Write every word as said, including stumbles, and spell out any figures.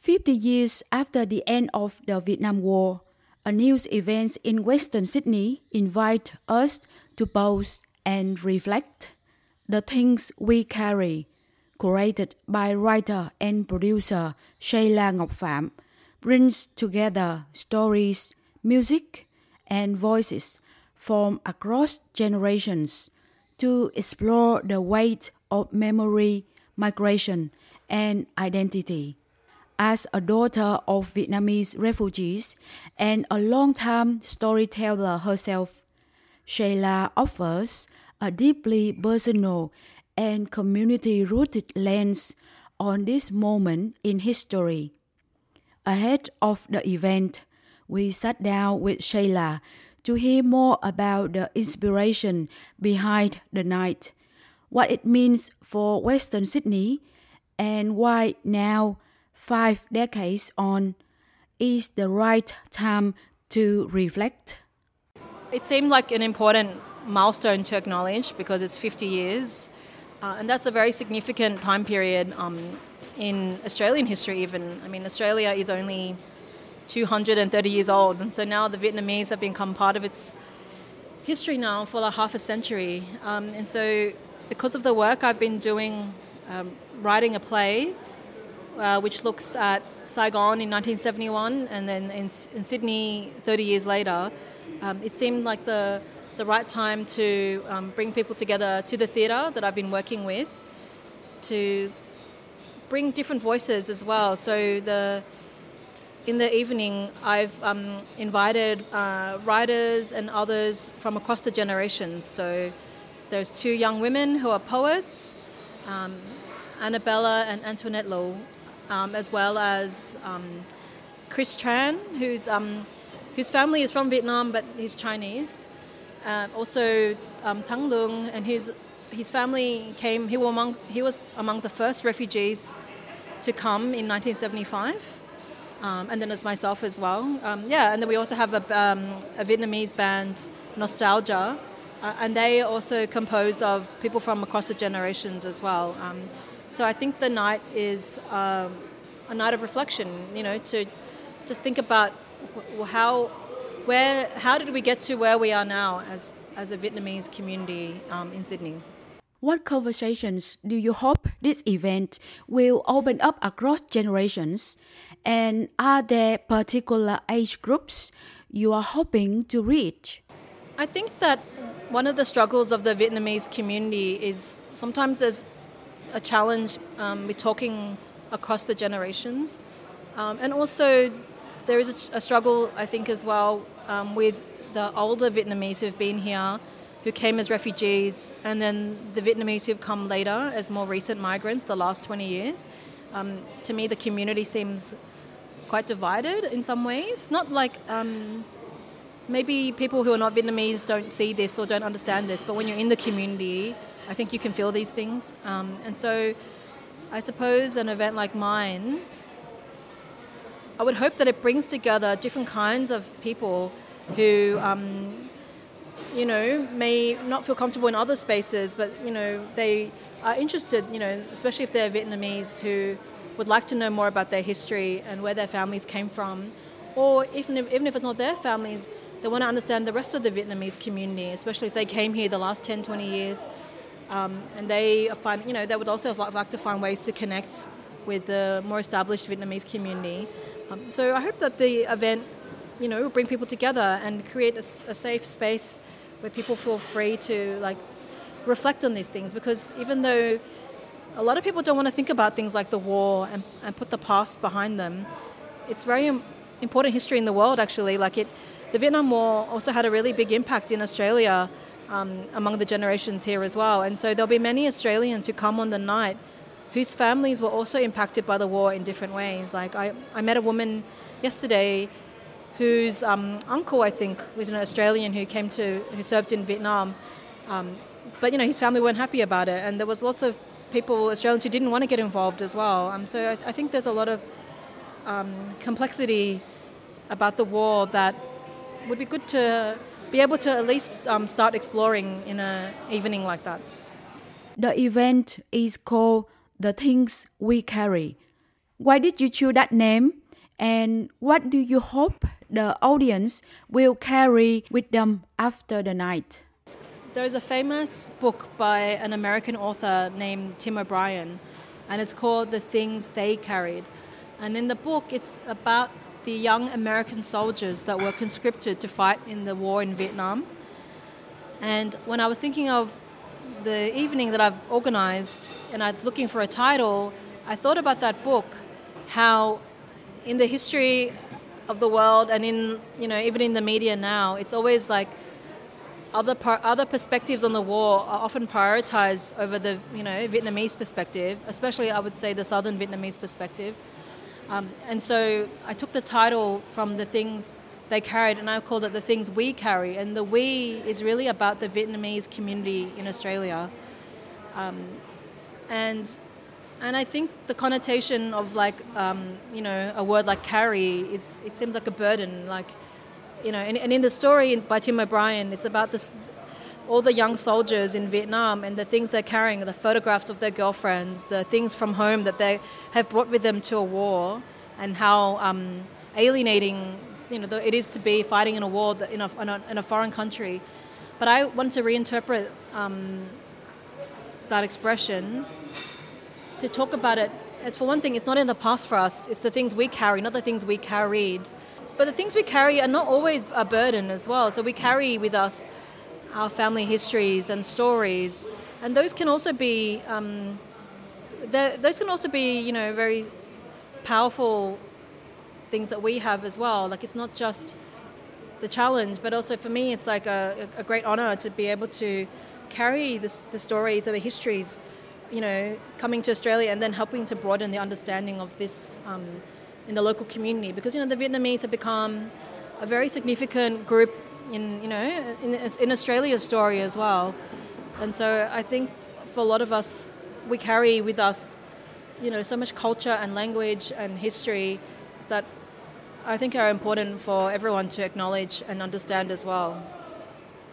fifty years after the end of the Vietnam War, a news event in Western Sydney invites us to pause and reflect. The Things We Carry, curated by writer and producer Shayla Ngọc Phạm, brings together stories, music, and voices from across generations to explore the weight of memory, migration, and identity. As a daughter of Vietnamese refugees and a long-time storyteller herself, Shayla offers a deeply personal and community-rooted lens on this moment in history. Ahead of the event, we sat down with Shayla to hear more about the inspiration behind the night, what it means for Western Sydney, and why now, five decades on, is the right time to reflect. It seemed like an important milestone to acknowledge because it's fifty years, uh, and that's a very significant time period um, in Australian history even. I mean, Australia is only two hundred thirty years old, and so now the Vietnamese have become part of its history now for like half a century. Um, and so because of the work I've been doing, um, writing a play uh, which looks at Saigon in nineteen seventy-one and then in, in Sydney thirty years later, um, it seemed like the, the right time to um, bring people together to the theatre that I've been working with, to bring different voices as well. So the in the evening, I've um, invited uh, writers and others from across the generations. So there's two young women who are poets, um, Annabella and Antoinette Low, um, as well as um, Chris Tran, who's um, whose family is from Vietnam but he's Chinese. Uh, also um, Thang Lung, and his his family came. He was among he was among the first refugees to come in nineteen seventy-five. Um, and then as myself as well. Um, yeah, and then we also have a, um, a Vietnamese band, Nostalgia, uh, and they are also composed of people from across the generations as well. Um, so I think the night is um, a night of reflection, you know, to just think about how, where, how did we get to where we are now as, as a Vietnamese community um, in Sydney. What conversations do you hope this event will open up across generations? And are there particular age groups you are hoping to reach? I think that one of the struggles of the Vietnamese community is sometimes there's a challenge um, with talking across the generations. Um, and also there is a, a struggle, I think, as well um, with the older Vietnamese who've been here, who came as refugees, and then the Vietnamese who've come later as more recent migrants the last twenty years. Um, to me, the community seems quite divided in some ways. Not like um, maybe people who are not Vietnamese don't see this or don't understand this, but when you're in the community, I think you can feel these things. Um, and so I suppose an event like mine, I would hope that it brings together different kinds of people who um, you know, may not feel comfortable in other spaces, but, you know, they are interested, you know, especially if they're Vietnamese who would like to know more about their history and where their families came from. Or even if, even if it's not their families, they want to understand the rest of the Vietnamese community, especially if they came here the last ten, twenty years. Um, and they find, you know, they would also like to find ways to connect with the more established Vietnamese community. Um, so I hope that the event, you know, will bring people together and create a, a safe space where people feel free to like reflect on these things, because even though a lot of people don't want to think about things like the war and, and put the past behind them, it's very important history in the world actually. Like it, the Vietnam War also had a really big impact in Australia um, among the generations here as well. And so there'll be many Australians who come on the night whose families were also impacted by the war in different ways. Like I, I met a woman yesterday whose um, uncle, I think, was an Australian who came to, who served in Vietnam. Um, but, you know, his family weren't happy about it. And there was lots of people, Australians, who didn't want to get involved as well. Um, so I, I think there's a lot of um, complexity about the war that would be good to be able to at least um, start exploring in an evening like that. The event is called The Things We Carry, Why did you choose that name? And what do you hope the audience will carry with them after the night? There is a famous book by an American author named Tim O'Brien, and it's called The Things They Carried. And in the book, it's about the young American soldiers that were conscripted to fight in the war in Vietnam. And when I was thinking of the evening that I've organized and I was looking for a title, I thought about that book, how in the history of the world and in, you know, even in the media now, it's always like other par- other perspectives on the war are often prioritized over the, you know, Vietnamese perspective, especially I would say the Southern Vietnamese perspective. Um, and so I took the title from The Things They Carried and I called it The Things We Carry. And the we is really about the Vietnamese community in Australia. Um, and And I think the connotation of like, um, you know, a word like carry, is it seems like a burden. Like, you know, and, and in the story by Tim O'Brien, it's about this, all the young soldiers in Vietnam and the things they're carrying, the photographs of their girlfriends, the things from home that they have brought with them to a war, and how um, alienating, you know, it is to be fighting in a war that, in, a, in, a, in a foreign country. But I want to reinterpret um, that expression to talk about it. As for one thing, it's not in the past for us. It's the things we carry, not the things we carried. But the things we carry are not always a burden as well. So we carry with us our family histories and stories, and those can also be, um, those can also be, you know, very powerful things that we have as well. Like, it's not just the challenge, but also for me, it's like a, a great honor to be able to carry this, the stories or the histories, you know, coming to Australia and then helping to broaden the understanding of this um, in the local community. Because, you know, the Vietnamese have become a very significant group in, you know, in, in Australia's story as well. And so I think for a lot of us, we carry with us, you know, so much culture and language and history that I think are important for everyone to acknowledge and understand as well.